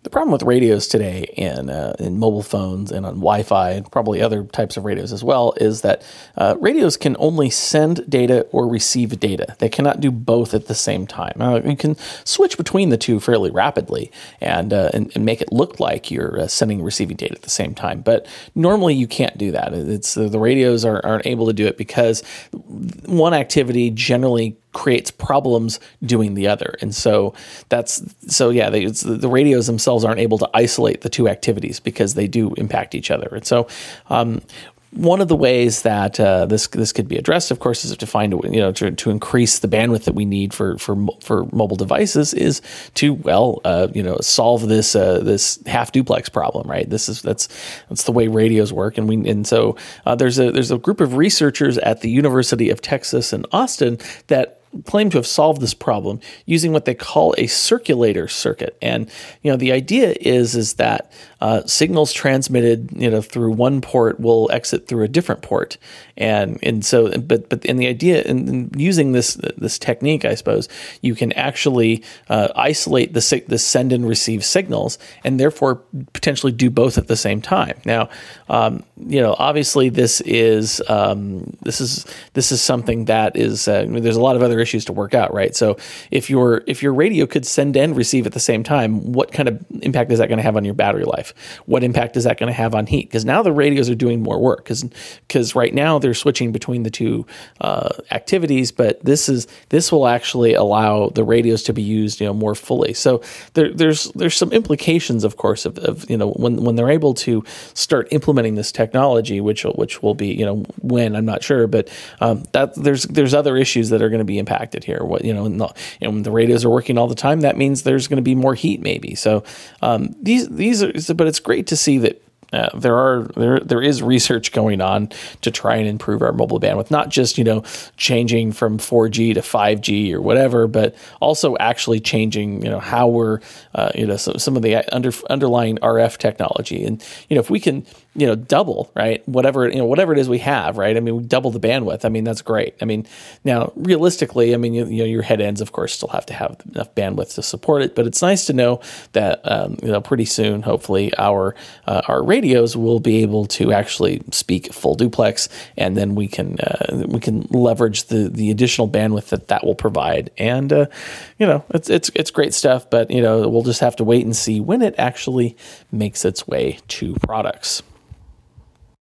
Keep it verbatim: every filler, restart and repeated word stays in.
The problem with radios today in uh, in mobile phones and on Wi-Fi and probably other types of radios as well is that uh, radios can only send data or receive data. They cannot do both at the same time. Uh, you can switch between the two fairly rapidly and uh, and, and make it look like you're uh, sending and receiving data at the same time. But normally you can't do that. It's uh, the radios are, aren't able to do it because one activity generally creates problems doing the other. And so that's, so yeah, they, it's, the radios themselves aren't able to isolate the two activities because they do impact each other. And so, um, one of the ways that uh, this this could be addressed, of course, is to find you know to, to increase the bandwidth that we need for for for mobile devices is to well uh, you know solve this uh, this half duplex problem, right? This is that's that's the way radios work, and we and so uh, there's a there's a group of researchers at the University of Texas in Austin that claim to have solved this problem using what they call a circulator circuit. And, you know, the idea is, is that uh, signals transmitted, you know, through one port will exit through a different port. And, and so, but, but, and the idea in, in using this, this technique, I suppose, you can actually uh, isolate the, the send and receive signals and therefore potentially do both at the same time. Now, um, you know, obviously this is, um, this is, this is something that is, uh, I mean, there's a lot of other issues to work out, right? So if your if your radio could send and receive at the same time, what kind of impact is that going to have on your battery life? What impact is that going to have on heat? Because now the radios are doing more work because because right now they're switching between the two uh, activities, but this is this will actually allow the radios to be used, you know, more fully. So there, there's there's some implications, of course, of, of you know when when they're able to start implementing this technology, which which will be you know when I'm not sure, but um, that there's there's other issues that are going to be impacted. Impacted here. What you know, the, you know, when the radios are working all the time, that means there's going to be more heat, maybe. So um, these these are, but it's great to see that. Uh, there are there there is research going on to try and improve our mobile bandwidth, not just you know changing from four G to five G or whatever, but also actually changing you know how we're uh, you know some some of the under, underlying R F technology, and you know if we can you know double right whatever you know whatever it is we have right. I mean we double the bandwidth. I mean that's great. I mean now realistically, I mean you, you know your head ends of course still have to have enough bandwidth to support it, but it's nice to know that um, you know pretty soon hopefully our uh, our radio radios will be able to actually speak full duplex, and then we can uh, we can leverage the the additional bandwidth that that will provide. And uh, you know, it's it's it's great stuff. But you know, we'll just have to wait and see when it actually makes its way to products.